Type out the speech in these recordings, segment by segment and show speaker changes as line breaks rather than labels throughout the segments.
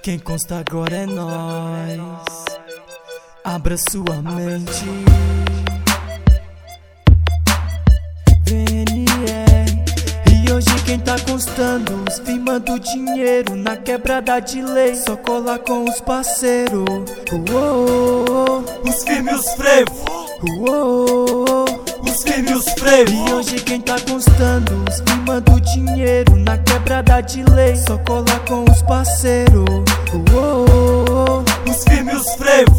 Quem consta agora é nós. Abra sua mente. VNR. E hoje quem tá constando, os firmando dinheiro na quebrada de lei. Só cola com os parceiros.
Os firmes e os frevos. Os firmes e os frevos.
E hoje quem tá constando, os firmando dinheiro na quebrada de lei. Só cola com os parceiros.
Os firmes e os frevos.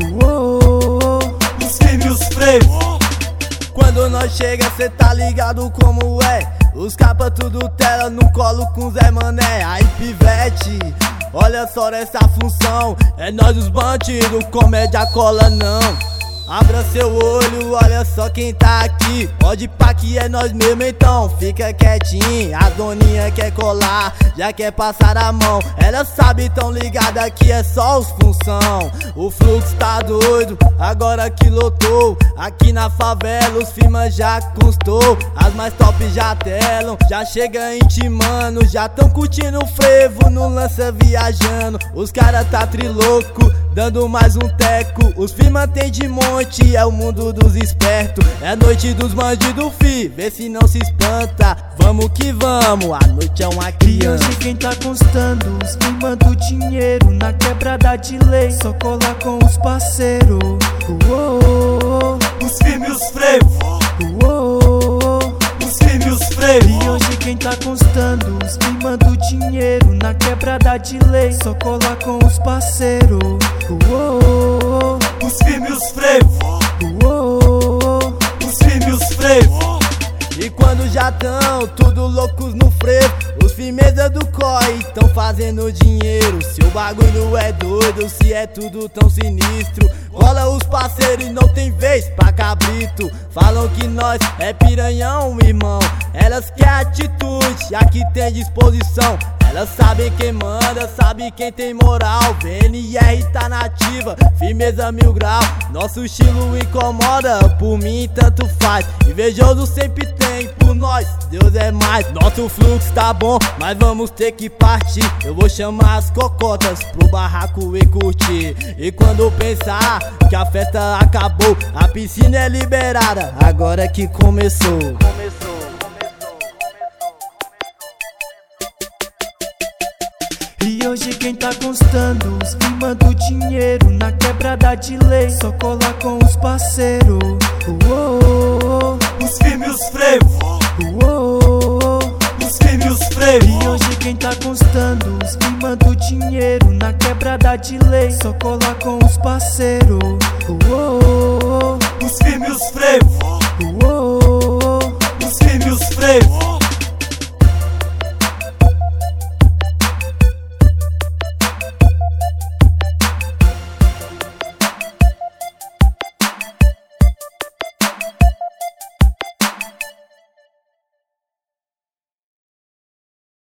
Os firmes e os frevos.
Quando nós chega, cê tá ligado como é. Os capa tudo tela no colo com Zé Mané. Aí pivete, olha só essa função. É nós os bandidos, comédia cola não. Abra seu olho, olha só quem tá aqui. Pode pá que é nós mesmo, então fica quietinho. A doninha quer colar, já quer passar a mão. Ela sabe, tão ligada que é só os função. O fluxo tá doido, agora que lotou. Aqui na favela os firmas já constou. As mais top já telam, já chega intimando. Já tão curtindo o frevo, no lança viajando. Os cara tá trilouco, dando mais um teco. Os firma tem de monte, é o mundo dos espertos. É noite dos bandidos, fi, vê se não se espanta. Vamos que vamos, a noite é uma
E
criança.
hoje quem tá constando, os firmando dinheiro na quebrada de lei. Só cola com os parceiros.
Os firmes e os frevos. Os firmes e os frevos.
E hoje quem tá constando, os firmando dinheiro na quebrada de lei. Só cola com os parceiros.
Os firmes e os frevos. Os firmes e os frevos.
E quando já tão tudo loucos no frevo, os firmeza do corre tão fazendo dinheiro. Se o bagulho é doido, se é tudo tão sinistro, rola os parceiros e não tem vez pra cabrito. Falam que nós é piranhão, irmão. Elas querem atitude, aqui tem disposição. Elas sabem quem manda, sabe quem tem moral. VNR tá nativa, firmeza 1000 grau. Nosso estilo incomoda, por mim tanto faz. Invejoso sempre tem, por nós Deus é mais. Nosso fluxo tá bom, mas vamos ter que partir. Eu vou chamar as cocotas pro barraco e curtir. E quando pensar que a festa acabou, a piscina é liberada, agora é que começou.
E hoje quem tá constando, os firmando dinheiro na quebrada de lei. Só cola com os parceiros.
Os firmes e os frevos. Os firmes e os frevos.
E hoje quem tá constando, os firmando dinheiro na quebrada de lei. Só cola com os parceiros.